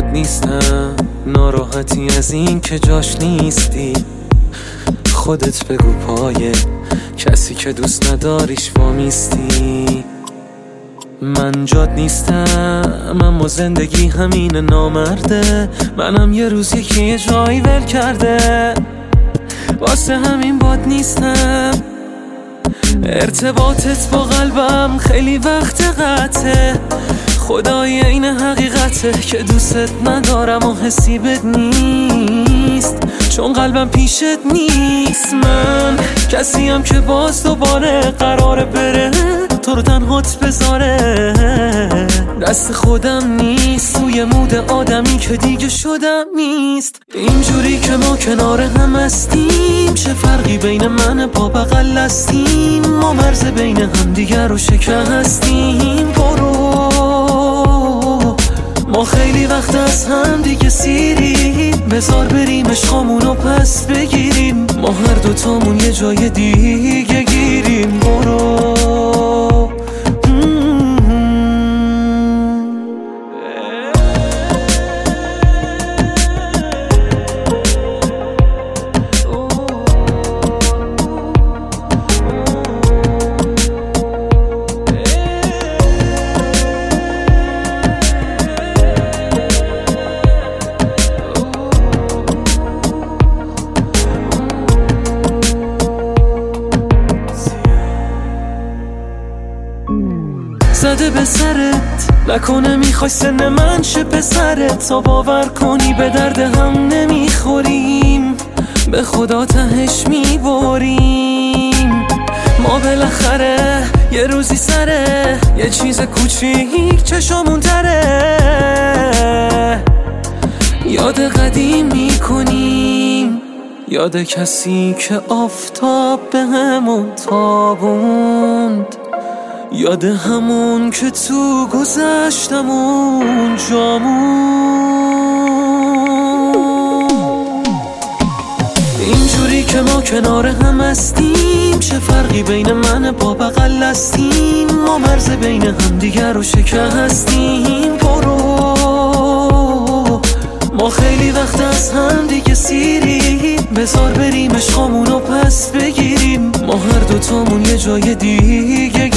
باد نیستم، ناراحتی از این که جاش نیستی. خودت بگو پای کسی که دوست نداریش وامیستی. من جاد نیستم اما زندگی همین نامرده. منم یه روز یکی جایی ول کرده، واسه همین باد نیستم. ارتباطت با قلبم خیلی وقت قطعه، خدای این حقیقته که دوست ندارم و حسی بد نیست، چون قلبم پیشت نیست. من کسیم که باز دوباره قراره بره تو رو تنهات بذاره. دست خودم نیست، توی مود آدمی که دیگه شدم نیست. اینجوری که ما کنار هم هستیم، چه فرقی بین من با بغل هستیم؟ ما مرز بین هم دیگر رو شکستیم. برو، ما خیلی وقت از هم دیگه سیریم، بذار بریم عشقامونو پس بگیریم. ما هر دوتامون یه جای دیگه گیریم. برو. زده به سرت نکنه میخوای سن من شه پسرت، تا باور کنی به درد هم نمیخوریم، به خدا تهش میبریم. ما بالاخره یه روزی سره یه چیز کوچیک چشامون تره، یاد قدیم میکنیم، یاد کسی که آفتاب به همون تابوند، یاد همون که تو گذشتمون جامون. اینجوری که ما کنار هم هستیم، چه فرقی بین من با بغل هستیم؟ ما مرز بین هم دیگر رو شکستیم. برو، ما خیلی وقت از هم دیگه سیریم، بذار بریم عشقامونو پس بگیریم. ما هر دوتامون یه جای دیگه